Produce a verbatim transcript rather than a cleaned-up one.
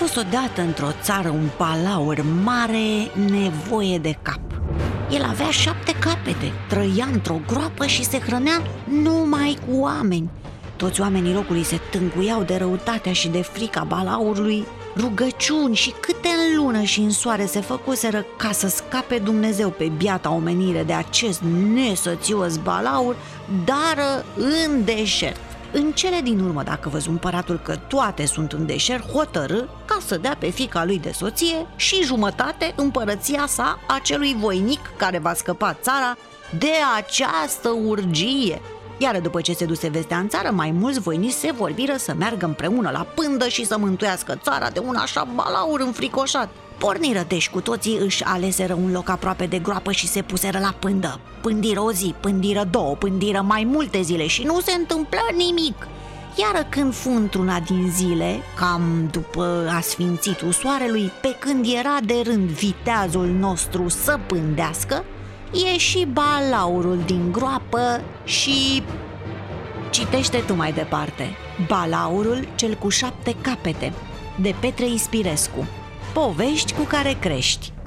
fost odată într-o țară un balaur mare nevoie de cap. El avea șapte capete, trăia într-o groapă și se hrănea numai cu oameni. Toți oamenii locului se tânguiau de răutatea și de frica balaurului. Rugăciuni și câte în lună și în soare se făcuseră ca să scape Dumnezeu pe biata omenire de acest nesățios balaur, dar în deșert. În cele din urmă, dacă văzu împăratul că toate sunt în deșert, hotărâ ca să dea pe fiica lui de soție și jumătate împărăția sa acelui voinic care va scăpa țara de această urgie. Iar după ce se duse vestea în țară, mai mulți voinici se vorbiră să meargă împreună la pândă și să mântuiască țara de un așa balaur înfricoșat. Porniră deci cu toții, își aleseră un loc aproape de groapă și se puseră la pândă. Pândiră o zi, pândiră două, pândiră mai multe zile și nu se întâmplă nimic. Iar când fu într-una din zile, cam după asfințitul soarelui, pe când era de rând viteazul nostru să pândească, ieși balaurul din groapă și... Citește tu mai departe. Balaurul cel cu șapte capete, de Petre Ispirescu. Povești cu care crești.